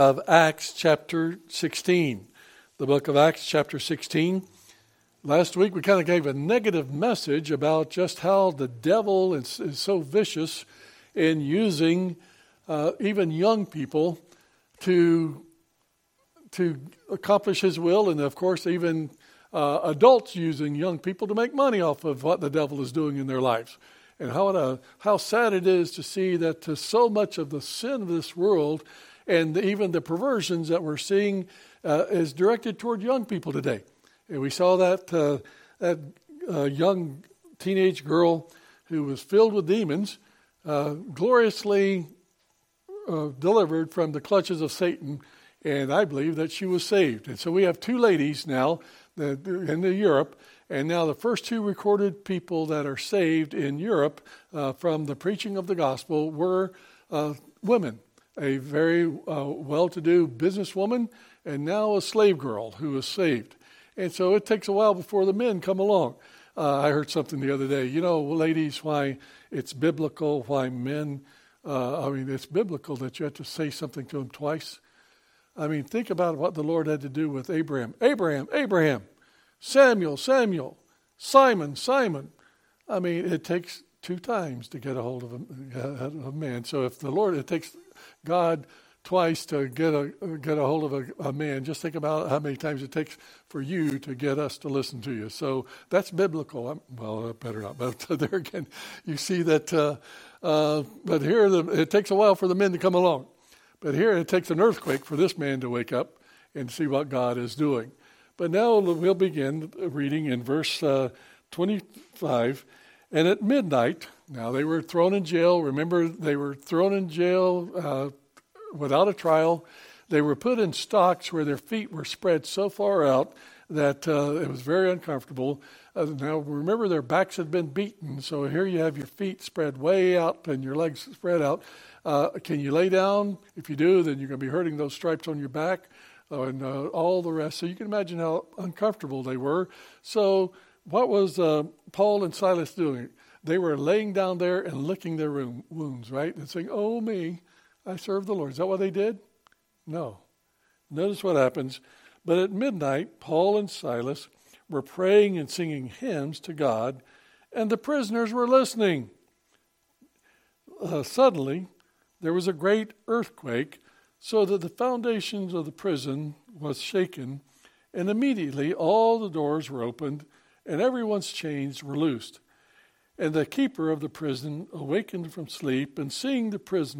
Of Acts chapter 16. The book of Acts chapter 16. Last week we kind of gave a negative message about just how the devil is so vicious in using even young people to accomplish his will, and of course even adults using young people to make money off of what the devil is doing in their lives. And how sad it is to see that so much of the sin of this world and even the perversions that we're seeing is directed toward young people today. And we saw that young teenage girl who was filled with demons, gloriously delivered from the clutches of Satan, and I believe that she was saved. And so we have two ladies now in Europe, and now the first two recorded people that are saved in Europe from the preaching of the gospel were women. A very well-to-do businesswoman, and now a slave girl who is saved. And so it takes a while before the men come along. I heard something the other day. You know, ladies, why it's biblical, why men, it's biblical that you have to say something to them twice. I mean, think about what the Lord had to do with Abraham. Abraham. Samuel. Simon. I mean, it takes two times to get a hold of a man. So if it takes God twice to get a hold of a man, just think about how many times it takes for you to get us to listen to you. So that's biblical. Better not. But there again, you see that. But here, it takes a while for the men to come along. But here, it takes an earthquake for this man to wake up and see what God is doing. But now we'll begin reading in verse 25. And at midnight, now they were thrown in jail. Remember, they were thrown in jail without a trial. They were put in stocks where their feet were spread so far out that it was very uncomfortable. Now, remember, their backs had been beaten. So here you have your feet spread way out and your legs spread out. Can you lay down? If you do, then you're going to be hurting those stripes on your back and all the rest. So you can imagine how uncomfortable they were. So what was Paul and Silas doing? They were laying down there and licking their wounds, right? And saying, "Oh, me, I serve the Lord." Is that what they did? No. Notice what happens. But at midnight, Paul and Silas were praying and singing hymns to God, and the prisoners were listening. Suddenly, there was a great earthquake, so that the foundations of the prison was shaken, and immediately all the doors were opened, and everyone's chains were loosed. And the keeper of the prison awakened from sleep, and seeing the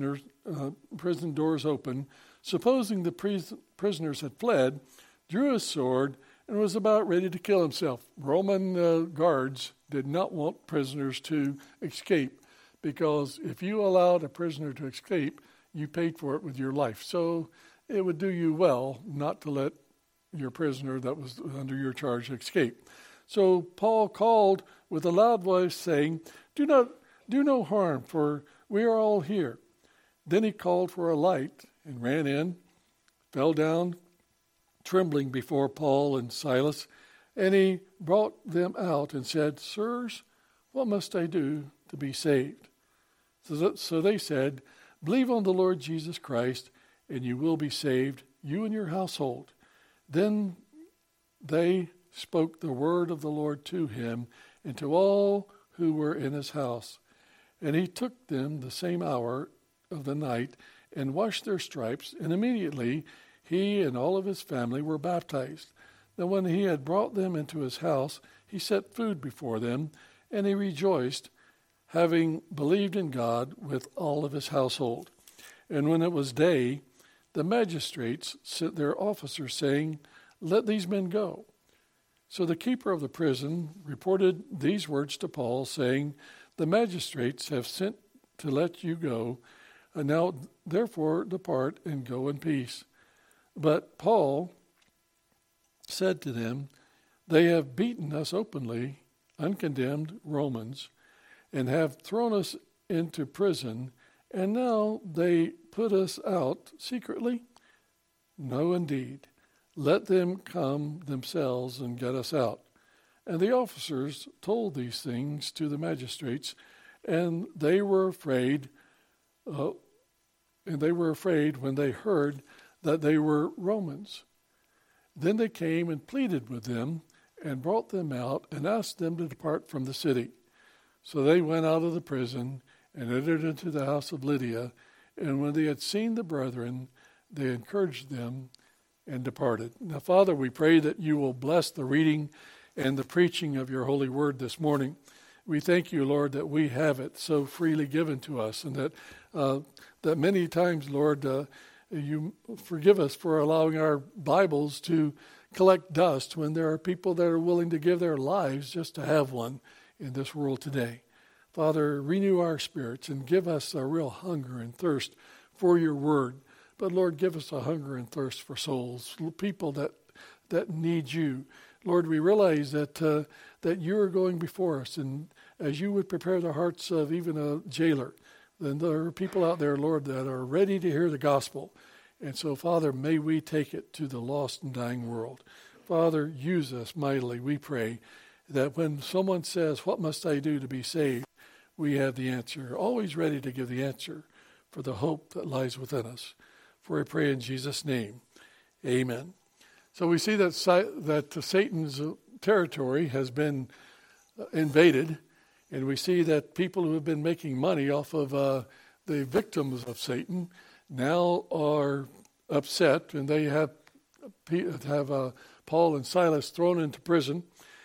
prison doors open, supposing the prisoners had fled, drew his sword and was about ready to kill himself. Roman guards did not want prisoners to escape, because if you allowed a prisoner to escape, you paid for it with your life. So it would do you well not to let your prisoner that was under your charge escape. So Paul called with a loud voice, saying, Do no harm, for we are all here. Then he called for a light and ran in, fell down, trembling before Paul and Silas, and he brought them out and said, Sirs, what must I do to be saved? So they said, Believe on the Lord Jesus Christ, and you will be saved, you and your household. Then they spoke the word of the Lord to him and to all who were in his house. And he took them the same hour of the night and washed their stripes, and immediately he and all of his family were baptized. Now when he had brought them into his house, he set food before them, and he rejoiced, having believed in God with all of his household. And when it was day, the magistrates sent their officers, saying, Let these men go. So the keeper of the prison reported these words to Paul, saying, The magistrates have sent to let you go, and now therefore depart and go in peace. But Paul said to them, They have beaten us openly, uncondemned Romans, and have thrown us into prison, and now they put us out secretly? No, indeed. Let them come themselves and get us out. And the officers told these things to the magistrates, and they were afraid when they heard that they were Romans. Then they came and pleaded with them and brought them out and asked them to depart from the city. So they went out of the prison and entered into the house of Lydia. And when they had seen the brethren, they encouraged them and departed. Now, Father, we pray that you will bless the reading and the preaching of your holy word this morning. We thank you, Lord, that we have it so freely given to us, and that many times, Lord, you forgive us for allowing our Bibles to collect dust when there are people that are willing to give their lives just to have one in this world today. Father, renew our spirits and give us a real hunger and thirst for your word. But Lord, give us a hunger and thirst for souls, people that need you. Lord, we realize that you are going before us, and as you would prepare the hearts of even a jailer, then there are people out there, Lord, that are ready to hear the gospel. And so, Father, may we take it to the lost and dying world. Father, use us mightily, we pray, that when someone says, what must I do to be saved? We have the answer, always ready to give the answer for the hope that lies within us. For I pray in Jesus' name, amen. So we see that Satan's territory has been invaded, and we see that people who have been making money off of the victims of Satan now are upset, and they have Paul and Silas thrown into prison.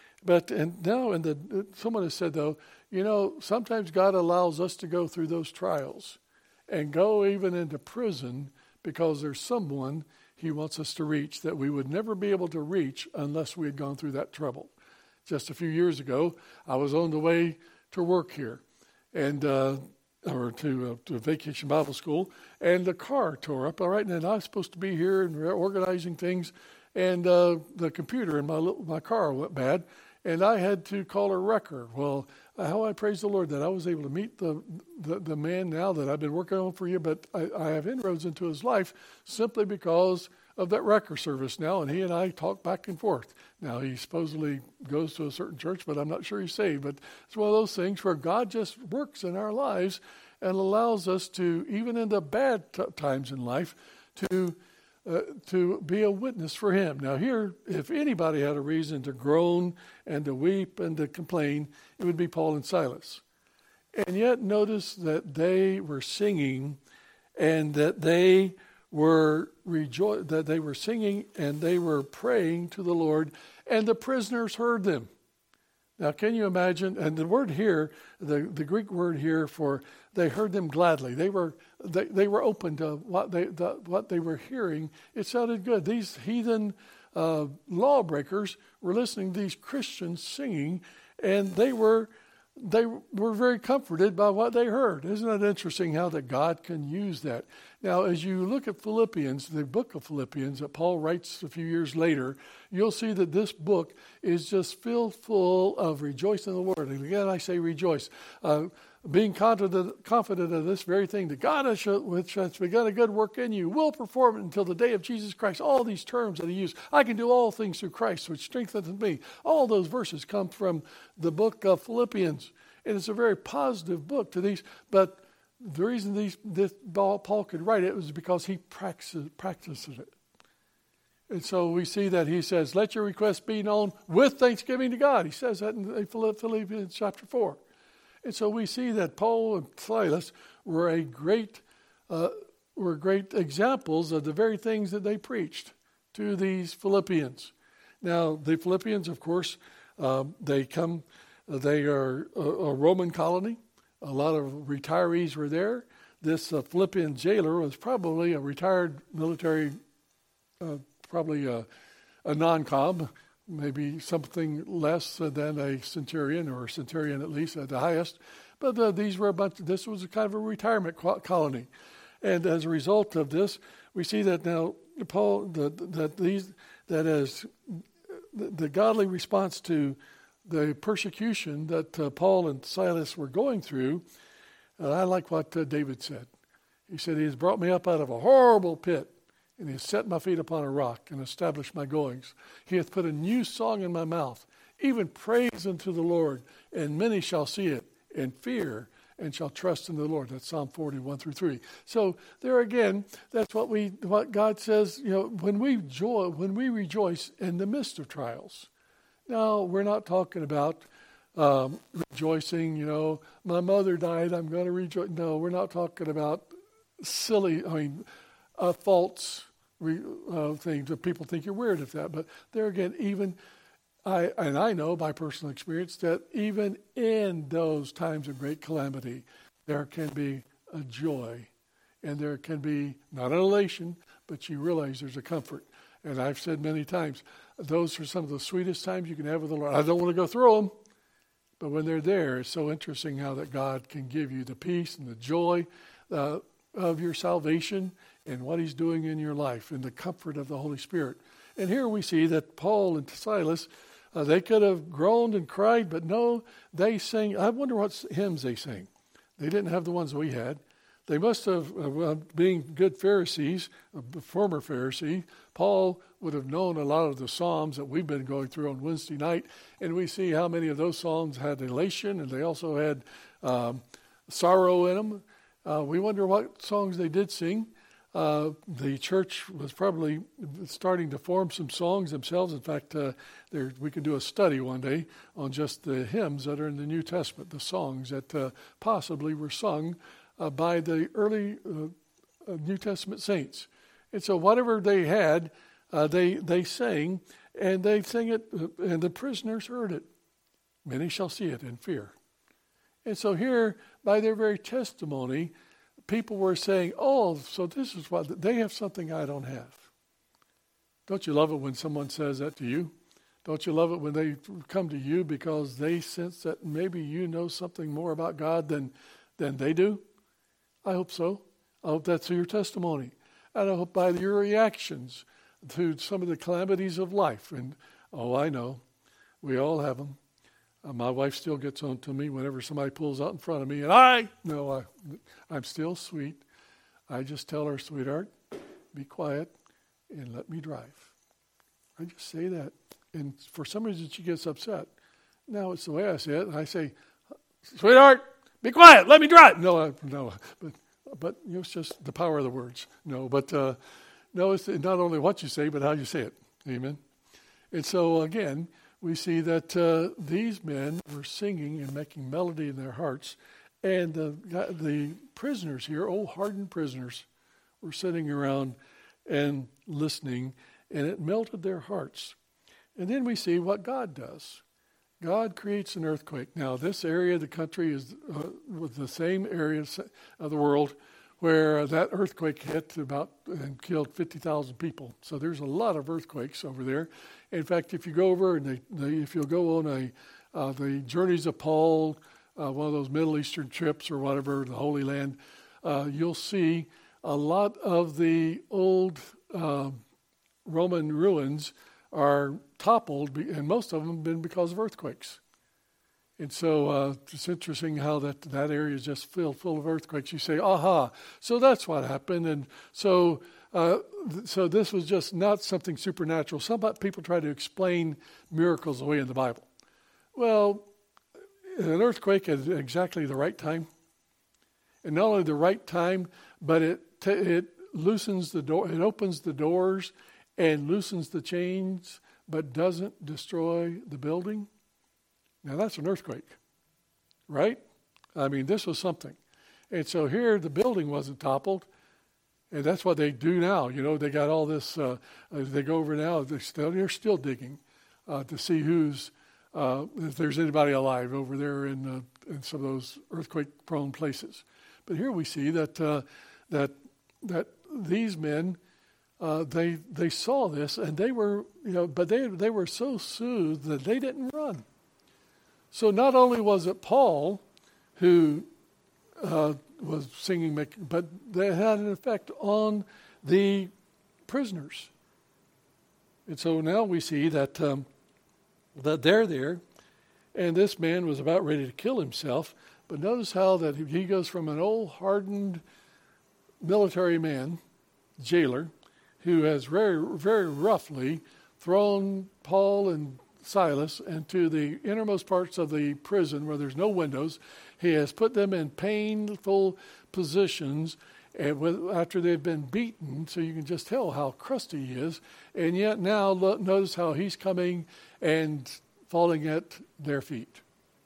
Someone has said, though, sometimes God allows us to go through those trials and go even into prison because there's someone he wants us to reach that we would never be able to reach unless we had gone through that trouble. Just a few years ago, I was on the way to work here, and to Vacation Bible School, and the car tore up. All right, and I was supposed to be here and organizing things, and the computer in my car went bad, and I had to call a wrecker. Well, how I praise the Lord that I was able to meet the man now that I've been working on for you, but I have inroads into his life simply because of that wrecker service now, and he and I talk back and forth. Now, he supposedly goes to a certain church, but I'm not sure he's saved. But it's one of those things where God just works in our lives and allows us to, even in the bad times in life, to be a witness for him. Now here, if anybody had a reason to groan and to weep and to complain, it would be Paul and Silas. And yet notice that they were singing, and that they were singing and they were praying to the Lord, and the prisoners heard them. Now, can you imagine? And the word here, the Greek word here for they heard them gladly. They were open to what they were hearing. It sounded good. These heathen lawbreakers were listening to these Christians singing, and they were very comforted by what they heard. Isn't it interesting how that God can use that? Now, as you look at Philippians, the book of Philippians that Paul writes a few years later, you'll see that this book is just filled full of rejoicing in the Lord. And again, I say rejoice. Being confident of this very thing, that God which has begun a good work in you will perform it until the day of Jesus Christ. All these terms that he used, I can do all things through Christ, which strengthens me. All those verses come from the book of Philippians. And it's a very positive book to these, but the reason Paul could write it was because he practiced it. And so we see that he says, let your requests be known with thanksgiving to God. He says that in Philippians chapter 4. And so we see that Paul and Silas were great examples of the very things that they preached to these Philippians. Now, the Philippians, of course, they are a Roman colony. A lot of retirees were there. This Philippian jailer was probably a retired military, probably a non-com, maybe something less than a centurion, or a centurion at least at the highest. But this was a kind of a retirement colony. And as a result of this, we see that now as the godly response to the persecution that Paul and Silas were going through, I like what David said. He said, he has brought me up out of a horrible pit, and he has set my feet upon a rock and established my goings. He hath put a new song in my mouth, even praise unto the Lord, and many shall see it and fear and shall trust in the Lord. That's Psalm 41 through 3. So there again, that's what God says, when we rejoice in the midst of trials. Now, we're not talking about rejoicing, my mother died, I'm going to rejoice. No, we're not talking about silly, false things that people think you're weird if that. But there again, even I know by personal experience that even in those times of great calamity, there can be a joy, and there can be not an elation, but you realize there's a comfort. And I've said many times, those are some of the sweetest times you can have with the Lord. I don't want to go through them, but when they're there, it's so interesting how that God can give you the peace and the joy of your salvation and what he's doing in your life and the comfort of the Holy Spirit. And here we see that Paul and Silas, they could have groaned and cried, but no, they sang. I wonder what hymns they sang. They didn't have the ones we had. They must have, being good Pharisees, a former Pharisee, Paul would have known a lot of the Psalms that we've been going through on Wednesday night, and we see how many of those songs had elation, and they also had sorrow in them. We wonder what songs they did sing. The church was probably starting to form some songs themselves. In fact, we can do a study one day on just the hymns that are in the New Testament, the songs that possibly were sung by the early New Testament saints. And so whatever they had, they sang, and they sang it, and the prisoners heard it. Many shall see it and fear. And so here, by their very testimony, people were saying, oh, so this is what, they have something I don't have. Don't you love it when someone says that to you? Don't you love it when they come to you because they sense that maybe you know something more about God than they do? I hope so. I hope that's your testimony. And I hope by your reactions to some of the calamities of life. And, I know, we all have them. My wife still gets on to me whenever somebody pulls out in front of me. And I'm still sweet. I just tell her, sweetheart, be quiet and let me drive. I just say that. And for some reason, she gets upset. Now it's the way I say it. I say, sweetheart, be quiet, let me drive. No. But it's just the power of the words. No, it's not only what you say, but how you say it. Amen. And so, again, we see that these men were singing and making melody in their hearts. And the prisoners here, hardened prisoners, were sitting around and listening, and it melted their hearts. And then we see what God does. God creates an earthquake. Now, this area of the country is with the same area of the world where that earthquake hit and killed 50,000 people. So there's a lot of earthquakes over there. In fact, if you go over and if you'll go on the Journeys of Paul, one of those Middle Eastern trips or whatever, the Holy Land, you'll see a lot of the old Roman ruins are toppled, and most of them have been because of earthquakes. And so it's interesting how that area is just filled full of earthquakes. You say, aha, so that's what happened. And so this was just not something supernatural. Some people try to explain miracles away in the Bible. Well, an earthquake at exactly the right time. And not only the right time, but it loosens the door, it opens the doors and loosens the chains, but doesn't destroy the building. Now that's an earthquake, right? I mean, this was something. And so here the building wasn't toppled, and that's what they do now. They got all this, they go over now, they're still digging to see if there's anybody alive over there in some of those earthquake-prone places. But here we see that these men, they saw this, and they were, but they were so soothed that they didn't run. So not only was it Paul who was singing, but they had an effect on the prisoners. And so now we see that they're there, and this man was about ready to kill himself. But notice how that he goes from an old hardened military man, jailer, who has very, very roughly thrown Paul and Silas into the innermost parts of the prison where there's no windows. He has put them in painful positions after they've been beaten, so you can just tell how crusty he is. And yet now notice how he's coming and falling at their feet.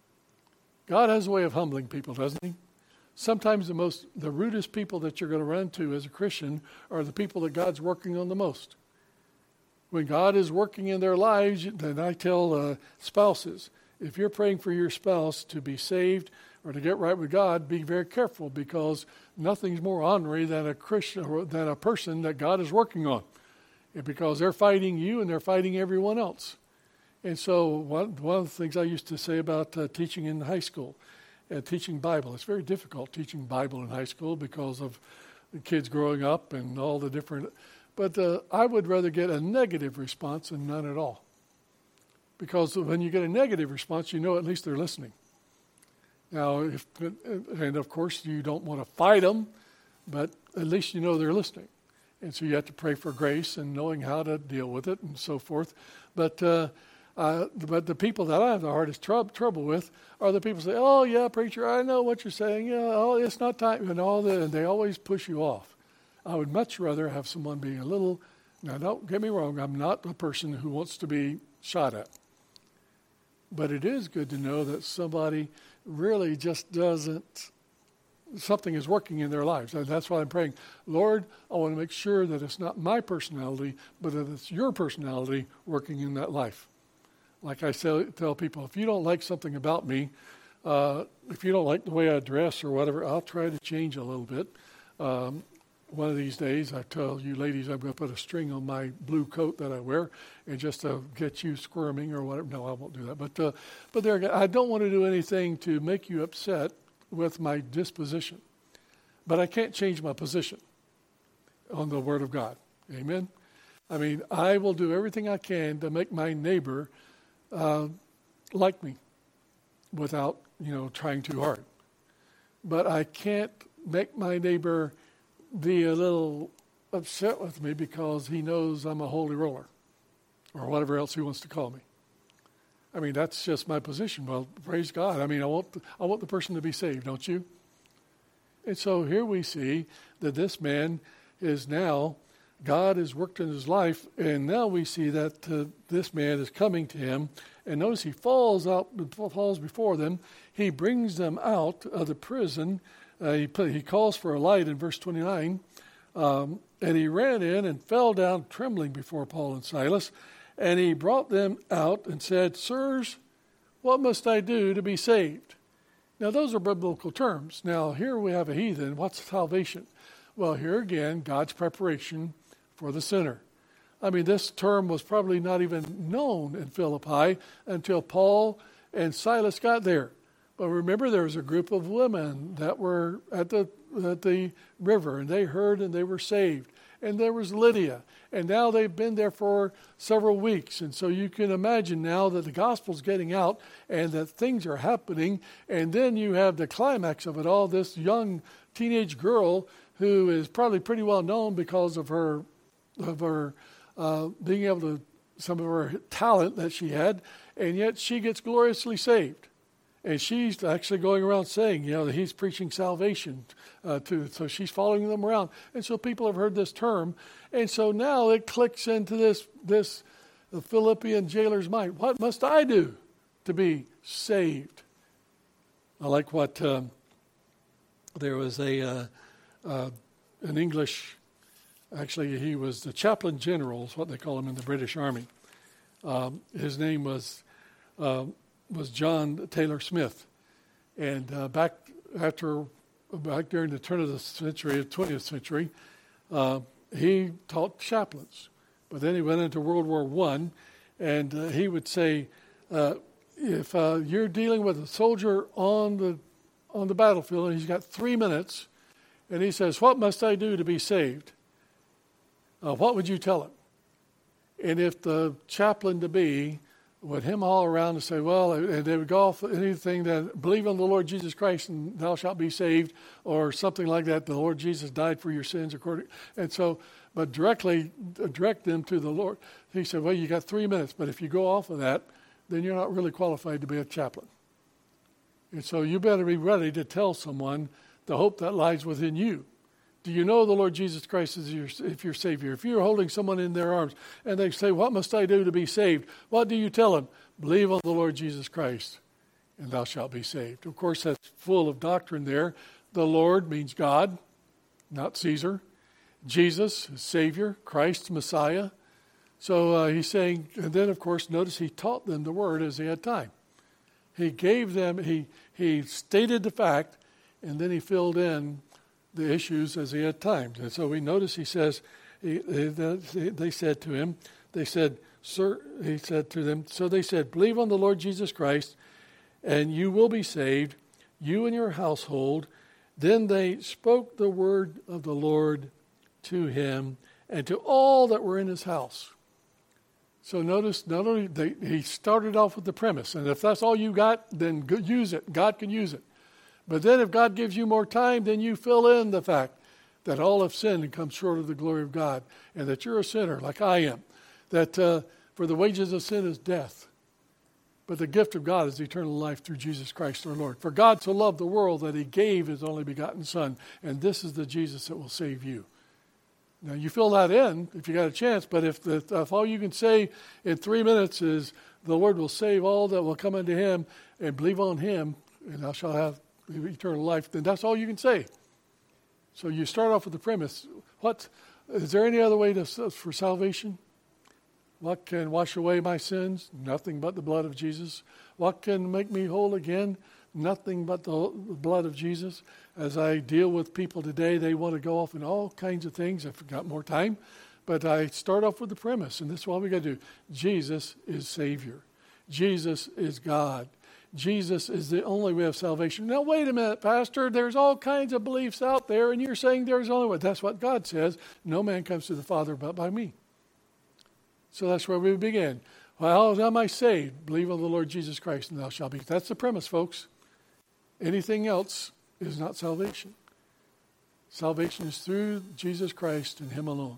God has a way of humbling people, doesn't he? Sometimes the rudest people that you're going to run to as a Christian are the people that God's working on the most. When God is working in their lives, then I tell spouses, if you're praying for your spouse to be saved or to get right with God, be very careful, because nothing's more honorary than a Christian or than a person that God is working on, and because they're fighting you and they're fighting everyone else. And so one of the things I used to say about teaching in high school and teaching Bible, it's very difficult teaching Bible in high school because of the kids growing up and all the different. But I would rather get a negative response than none at all. Because when you get a negative response, you know at least they're listening. Now, and of course, you don't want to fight them, but at least you know they're listening. And so you have to pray for grace and knowing how to deal with it and so forth. But the people that I have the hardest trouble with are the people who say, "Oh, yeah, preacher, I know what you're saying. Yeah, oh, it's not time," and they always push you off. I would much rather have someone be a little, now don't get me wrong, I'm not a person who wants to be shot at. But it is good to know that somebody really just something is working in their lives. And that's why I'm praying, Lord, I want to make sure that it's not my personality, but that it's your personality working in that life. Like I tell people, if you don't like something about me, if you don't like the way I dress or whatever, I'll try to change a little bit. One of these days, I tell you ladies, I'm going to put a string on my blue coat that I wear, and just to get you squirming or whatever. No, I won't do that. But there again, I don't want to do anything to make you upset with my disposition. But I can't change my position on the Word of God. Amen? I mean, I will do everything I can to make my neighbor like me without, trying too hard. But I can't make my neighbor be a little upset with me because he knows I'm a holy roller or whatever else he wants to call me. I mean, that's just my position. Well, praise God. I mean, I want the person to be saved, don't you? And so here we see that this man is now, God has worked in his life, and now we see that this man is coming to him. And notice he falls before them. He brings them out of the prison. He calls for a light in verse 29, and he ran in and fell down trembling before Paul and Silas, and he brought them out and said, "Sirs, what must I do to be saved?" Now, those are biblical terms. Now, here we have a heathen. What's salvation? Well, here again, God's preparation for the sinner. I mean, this term was probably not even known in Philippi until Paul and Silas got there. But remember, there was a group of women that were at the river, and they heard and they were saved. And there was Lydia, and now they've been there for several weeks. And so you can imagine now that the gospel's getting out and that things are happening. And then you have the climax of it all, this young teenage girl who is probably pretty well known because of her being able to, some of her talent that she had, and yet she gets gloriously saved. And she's actually going around saying, that he's preaching salvation so she's following them around. And so people have heard this term. And so now it clicks into this Philippian jailer's mind. What must I do to be saved? I like what there was an English, actually he was the chaplain general, is what they call him in the British Army. His name was John Taylor Smith. And back during the turn of the century, 20th century, he taught chaplains. But then he went into World War I, and he would say, if you're dealing with a soldier on the battlefield, and he's got 3 minutes, and he says, "What must I do to be saved?" What would you tell him? And if the chaplain-to-be would him all around and say, well, and they would go off anything that, believe on the Lord Jesus Christ and thou shalt be saved, or something like that, the Lord Jesus died for your sins according, and so, but direct them to the Lord. He said, well, you got 3 minutes, but if you go off of that, then you're not really qualified to be a chaplain. And so you better be ready to tell someone the hope that lies within you. Do you know the Lord Jesus Christ is your Savior? If you're holding someone in their arms and they say, what must I do to be saved? What do you tell them? Believe on the Lord Jesus Christ, and thou shalt be saved. Of course, that's full of doctrine there. The Lord means God, not Caesar. Jesus is Savior, Christ, Messiah. So he's saying, and then, of course, notice he taught them the word as he had time. He gave them, he stated the fact, and then he filled in the issues as he had time. And so we notice he says, they said to him, they said, sir, he said to them, so they said, believe on the Lord Jesus Christ, and you will be saved, you and your household. Then they spoke the word of the Lord to him and to all that were in his house. So notice, not only he started off with the premise, and if that's all you got, then use it. God can use it. But then if God gives you more time, then you fill in the fact that all have sinned and come short of the glory of God, and that you're a sinner like I am, that for the wages of sin is death, but the gift of God is eternal life through Jesus Christ our Lord. For God so loved the world that he gave his only begotten Son, and this is the Jesus that will save you. Now, you fill that in if you got a chance, but if all you can say in 3 minutes is the Lord will save all that will come unto him and believe on him, and thou shalt have eternal life, then that's all you can say. So you start off with the premise. Is there any other way for salvation? What can wash away my sins? Nothing but the blood of Jesus. What can make me whole again? Nothing but the blood of Jesus. As I deal with people today, they want to go off in all kinds of things. I've got more time. But I start off with the premise, and this is what we got to do. Jesus is Savior. Jesus is God. Jesus is the only way of salvation. Now, wait a minute, Pastor. There's all kinds of beliefs out there, and you're saying there's only one. That's what God says. No man comes to the Father but by me. So that's where we begin. Well, how am I saved? Believe on the Lord Jesus Christ, and thou shalt be. That's the premise, folks. Anything else is not salvation. Salvation is through Jesus Christ and him alone.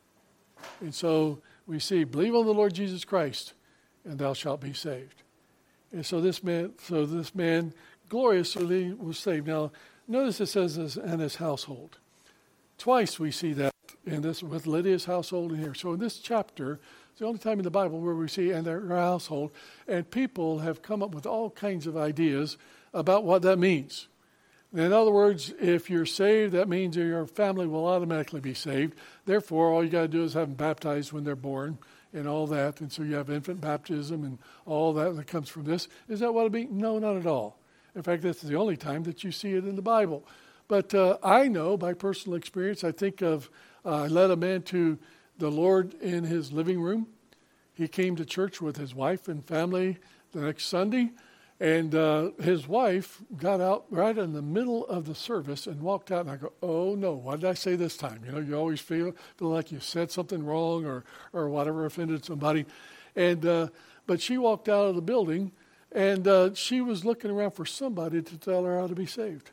And so we see, believe on the Lord Jesus Christ, and thou shalt be saved. And so this man gloriously was saved. Now, notice it says this, and his household. Twice we see that in this with Lydia's household in here. So in this chapter, it's the only time in the Bible where we see and their household, and people have come up with all kinds of ideas about what that means. In other words, if you're saved, that means your family will automatically be saved. Therefore, all you got to do is have them baptized when they're born and all that. And so you have infant baptism and all that comes from this. Is that what it means? No, not at all. In fact, that's the only time that you see it in the Bible. But I know by personal experience, I think of, I led a man to the Lord in his living room. He came to church with his wife and family the next Sunday. And his wife got out right in the middle of the service and walked out. And I go, oh, no, what did I say this time? You know, you always feel like you said something wrong or whatever, offended somebody. And but she walked out of the building, and she was looking around for somebody to tell her how to be saved.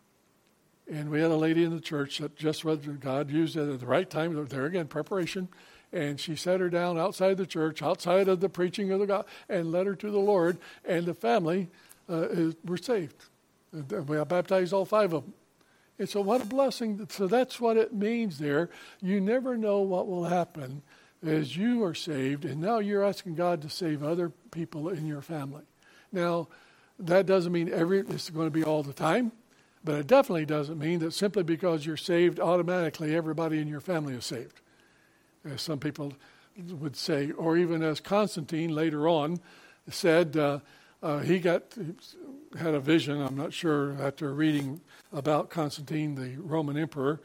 And we had a lady in the church that just read God used it at the right time. There again, preparation. And she sat her down outside the church, outside of the preaching of the God, and led her to the Lord. And the family were saved. We baptized all 5 of them. And so what a blessing. So that's what it means there. You never know what will happen as you are saved. And now you're asking God to save other people in your family. Now, that doesn't mean it's going to be all the time. But it definitely doesn't mean that simply because you're saved, automatically everybody in your family is saved. As some people would say, or even as Constantine later on said, he had a vision, I'm not sure, after reading about Constantine, the Roman emperor.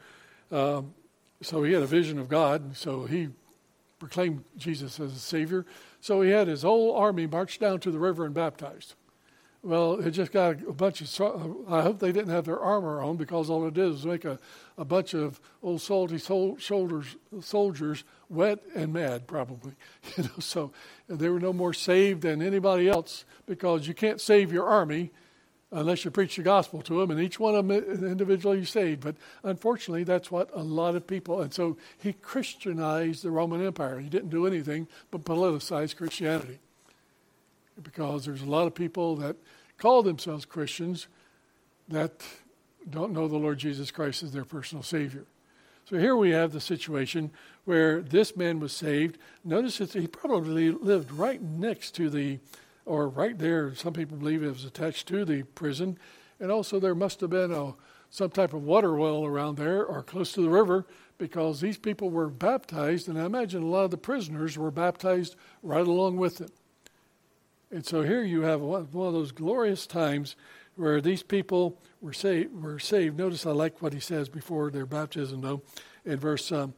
So he had a vision of God, and so he proclaimed Jesus as a Savior. So he had his whole army march down to the river and baptized. Well, it just got a bunch of, I hope they didn't have their armor on, because all it did was make a bunch of old salty soldiers wet and mad, probably. So they were no more saved than anybody else, because you can't save your army unless you preach the gospel to them, and each one of them individually saved. But unfortunately, that's what a lot of people, and so he Christianized the Roman Empire. He didn't do anything but politicize Christianity. because there's a lot of people that call themselves Christians that don't know the Lord Jesus Christ as their personal Savior. So here we have the situation where this man was saved. Notice that he probably lived right next to or right there. Some people believe it was attached to the prison. And also there must have been some type of water well around there or close to the river, because these people were baptized, and I imagine a lot of the prisoners were baptized right along with them. And so here you have one of those glorious times where these people were saved. Notice I like what he says before their baptism, though, in verse, in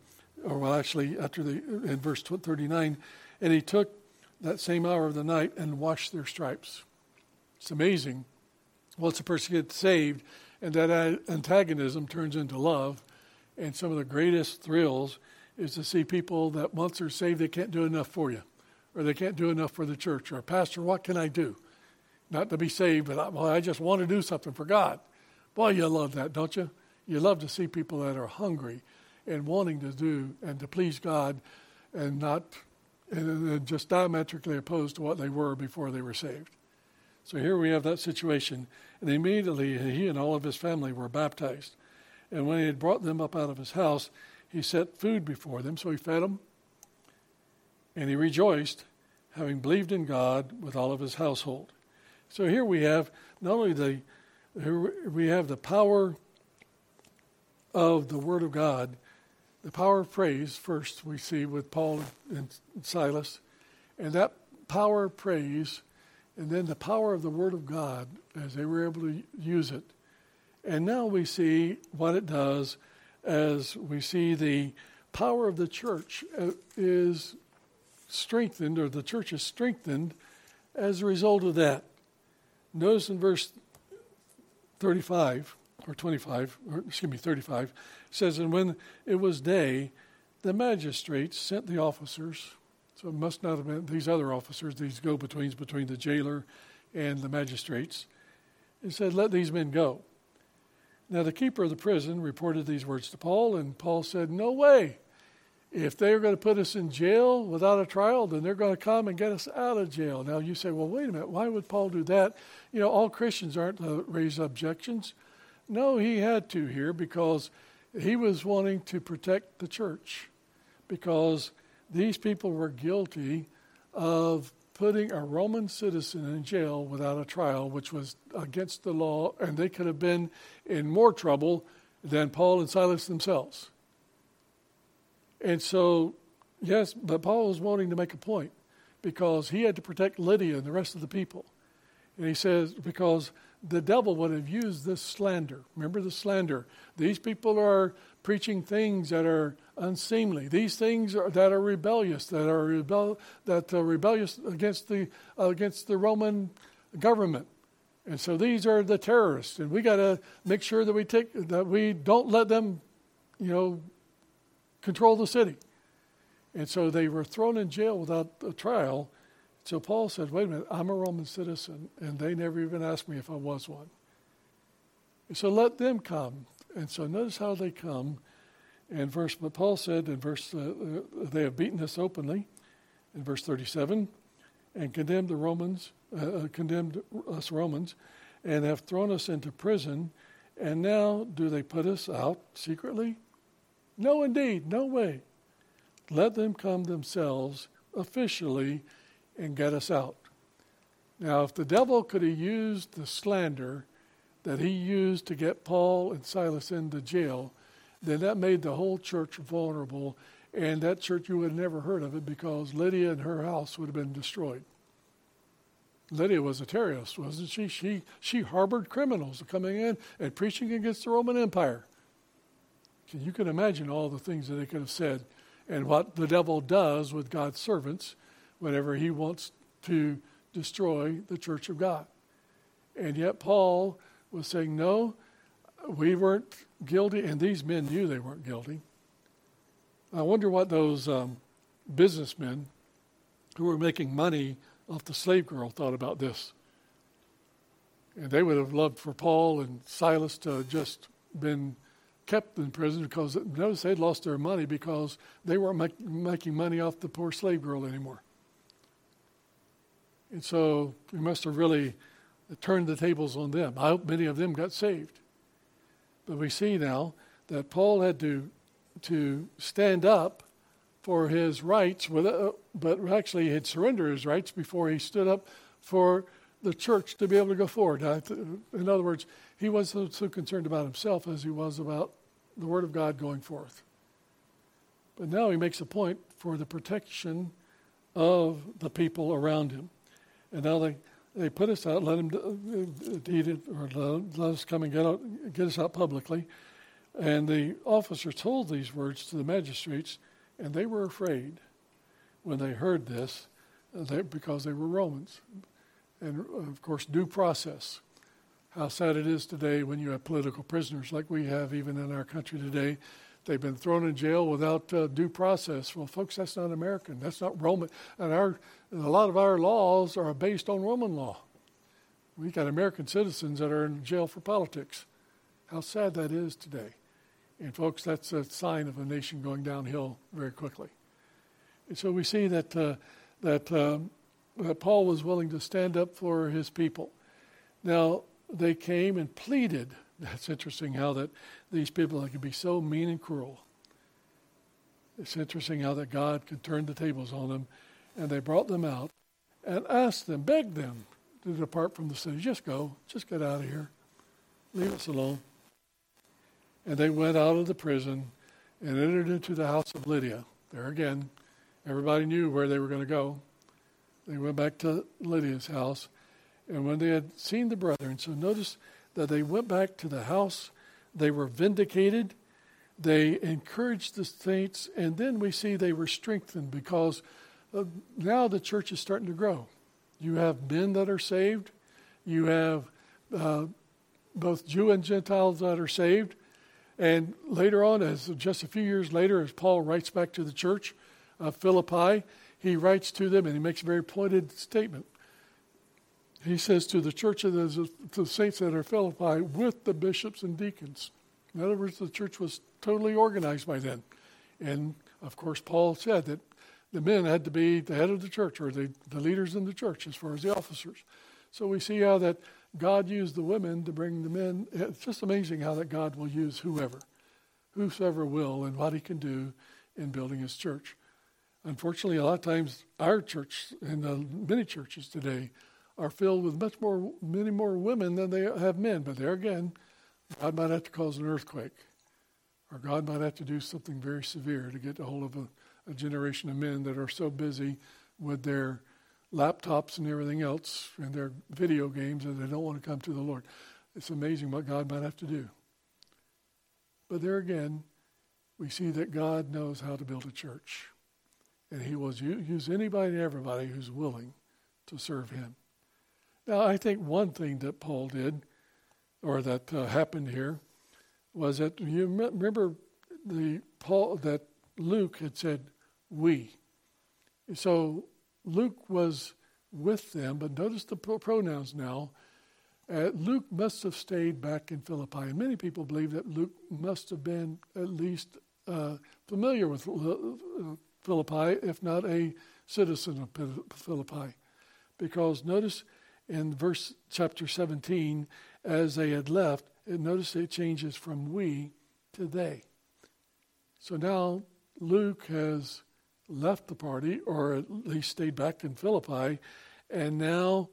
verse 39, and he took that same hour of the night and washed their stripes. It's amazing. Once a person gets saved, and that antagonism turns into love, and some of the greatest thrills is to see people that once they're saved, they can't do enough for you, or they can't do enough for the church, or Pastor, what can I do? Not to be saved, but I just want to do something for God. Boy, you love that, don't you? You love to see people that are hungry and wanting to do and to please God, and just diametrically opposed to what they were before they were saved. So here we have that situation, and immediately he and all of his family were baptized. And when he had brought them up out of his house, he set food before them, so he fed them, and he rejoiced, having believed in God with all of his household. So here we have not only we have the power of the Word of God, the power of praise. First, we see with Paul and Silas, and that power of praise, and then the power of the Word of God as they were able to use it. And now we see what it does as we see the power of the church is strengthened, or the church is strengthened as a result of that. Notice in verse 35, or 35, it says, and when it was day, the magistrates sent the officers, so it must not have been these other officers, these go-betweens between the jailer and the magistrates, and said, let these men go. Now the keeper of the prison reported these words to Paul, and Paul said, no way. If they're going to put us in jail without a trial, then they're going to come and get us out of jail. Now you say, well, wait a minute, why would Paul do that? You know, all Christians aren't to raise objections. No, he had to here because he was wanting to protect the church, because these people were guilty of putting a Roman citizen in jail without a trial, which was against the law, and they could have been in more trouble than Paul and Silas themselves. And so, yes, but Paul was wanting to make a point because he had to protect Lydia and the rest of the people. And he says, because the devil would have used this slander. Remember the slander. These people are preaching things that are unseemly. These things that are rebellious, that are rebellious against the Roman government. And so these are the terrorists, and we got to make sure that we don't let them, control the city. And so they were thrown in jail without a trial. So Paul said, wait a minute, I'm a Roman citizen, and they never even asked me if I was one. And so let them come. And so notice how they come. But Paul said in they have beaten us openly, in verse 37, and condemned us Romans, and have thrown us into prison, and now do they put us out secretly? No, indeed, no way. Let them come themselves officially and get us out. Now, if the devil could have used the slander that he used to get Paul and Silas into jail, then that made the whole church vulnerable, and that church, you would have never heard of it because Lydia and her house would have been destroyed. Lydia was a terrorist, wasn't she? She harbored criminals coming in and preaching against the Roman Empire. You can imagine all the things that they could have said and what the devil does with God's servants whenever he wants to destroy the church of God. And yet Paul was saying, no, we weren't guilty, and these men knew they weren't guilty. I wonder what those businessmen who were making money off the slave girl thought about this. And they would have loved for Paul and Silas to have just been kept in prison, because notice they'd lost their money because they weren't making money off the poor slave girl anymore. And so we must have really turned the tables on them. I hope many of them got saved. But we see now that Paul had to stand up for his rights, but actually he had surrendered his rights before he stood up for the church to be able to go forward. In other words, he wasn't so concerned about himself as he was about the Word of God going forth. But now he makes a point for the protection of the people around him. And now they put us out, let him deed it, or let us come and get us out publicly. And the officers told these words to the magistrates, and they were afraid when they heard this, because they were Romans. And, of course, due process. How sad it is today when you have political prisoners like we have even in our country today. They've been thrown in jail without due process. Well, folks, that's not American. That's not Roman. And a lot of our laws are based on Roman law. We've got American citizens that are in jail for politics. How sad that is today. And, folks, that's a sign of a nation going downhill very quickly. And so we see that Paul was willing to stand up for his people. Now, they came and pleaded. That's interesting how that these people can be so mean and cruel. It's interesting how that God can turn the tables on them. And they brought them out and asked them, begged them to depart from the city. Just go. Just get out of here. Leave us alone. And they went out of the prison and entered into the house of Lydia. There again, everybody knew where they were going to go. They went back to Lydia's house. And when they had seen the brethren, so notice that they went back to the house. They were vindicated. They encouraged the saints. And then we see they were strengthened because now the church is starting to grow. You have men that are saved. You have both Jew and Gentiles that are saved. And later on, as just a few years later, as Paul writes back to the church of Philippi, he writes to them and he makes a very pointed statement. He says to the church, to the saints that are Philippi, with the bishops and deacons. In other words, the church was totally organized by then. And, of course, Paul said that the men had to be the head of the church, or the leaders in the church as far as the officers. So we see how that God used the women to bring the men. It's just amazing how that God will use whosoever will, and what he can do in building his church. Unfortunately, a lot of times our church and many churches today are filled with many more women than they have men. But there again, God might have to cause an earthquake, or God might have to do something very severe to get a hold of a generation of men that are so busy with their laptops and everything else and their video games that they don't want to come to the Lord. It's amazing what God might have to do. But there again, we see that God knows how to build a church. And he will use anybody and everybody who's willing to serve him. Now, I think one thing that Paul did, or that happened here, was that you remember that Luke had said, we. So Luke was with them, but notice the pronouns now. Luke must have stayed back in Philippi. And many people believe that Luke must have been at least familiar with Philippi, if not a citizen of Philippi. Because notice in chapter 17, as they had left, notice it changes from we to they. So now Luke has left the party, or at least stayed back in Philippi, and now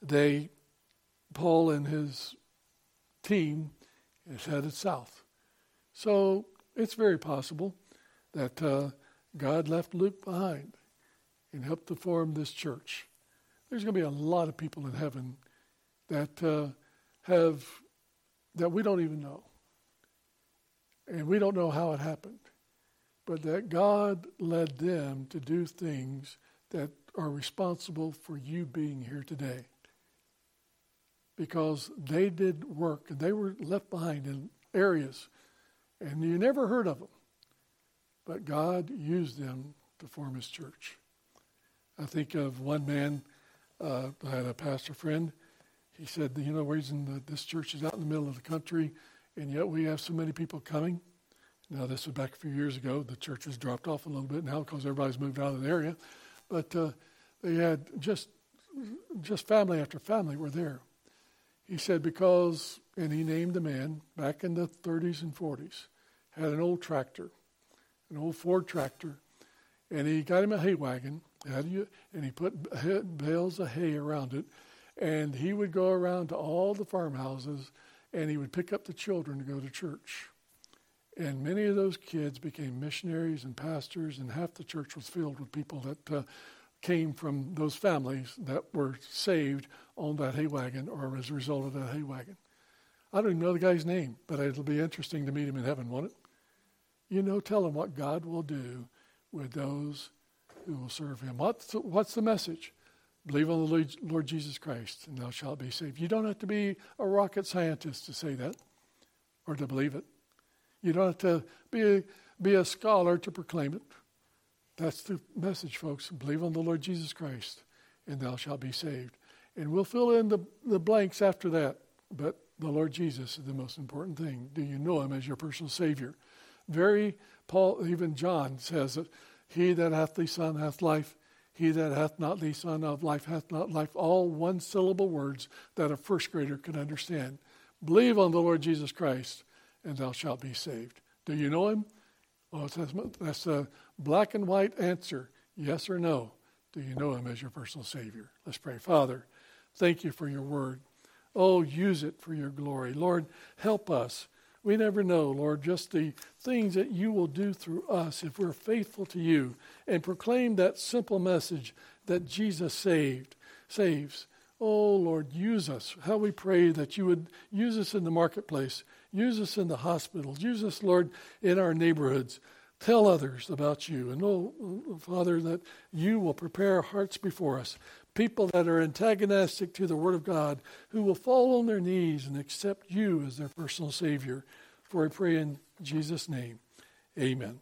Paul and his team is headed south. So it's very possible that God left Luke behind and helped to form this church. There's going to be a lot of people in heaven that we don't even know. And we don't know how it happened. But that God led them to do things that are responsible for you being here today. Because they did work, and they were left behind in areas, and you never heard of them. But God used them to form his church. I think of one man, I had a pastor friend. He said, the reason that this church is out in the middle of the country, and yet we have so many people coming. Now, this was back a few years ago. The church has dropped off a little bit now because everybody's moved out of the area. But they had just just family after family were there. He said because, and he named the man back in the 30s and 40s, had an old tractor, an old Ford tractor, and he got him a hay wagon, and he put bales of hay around it, and he would go around to all the farmhouses, and he would pick up the children to go to church. And many of those kids became missionaries and pastors, and half the church was filled with people that came from those families that were saved on that hay wagon or as a result of that hay wagon. I don't even know the guy's name, but it'll be interesting to meet him in heaven, won't it? Tell him what God will do with those who will serve him. What's the message? Believe on the Lord Jesus Christ, and thou shalt be saved. You don't have to be a rocket scientist to say that or to believe it. You don't have to be a scholar to proclaim it. That's the message, folks. Believe on the Lord Jesus Christ, and thou shalt be saved. And we'll fill in the blanks after that. But the Lord Jesus is the most important thing. Do you know him as your personal Savior? Paul, even John says that he that hath the Son hath life. He that hath not the Son of life hath not life. All one-syllable words that a first grader can understand. Believe on the Lord Jesus Christ, and thou shalt be saved. Do you know him? Well, that's a black and white answer, yes or no. Do you know him as your personal Savior? Let's pray. Father, thank you for your word. Oh, use it for your glory. Lord, help us. We never know, Lord, just the things that you will do through us if we're faithful to you and proclaim that simple message that Jesus saves. Oh, Lord, use us. How we pray that you would use us in the marketplace, use us in the hospitals, use us, Lord, in our neighborhoods. Tell others about you. And, oh, Father, that you will prepare hearts before us, people that are antagonistic to the Word of God, who will fall on their knees and accept you as their personal Savior. For I pray in Jesus' name, amen.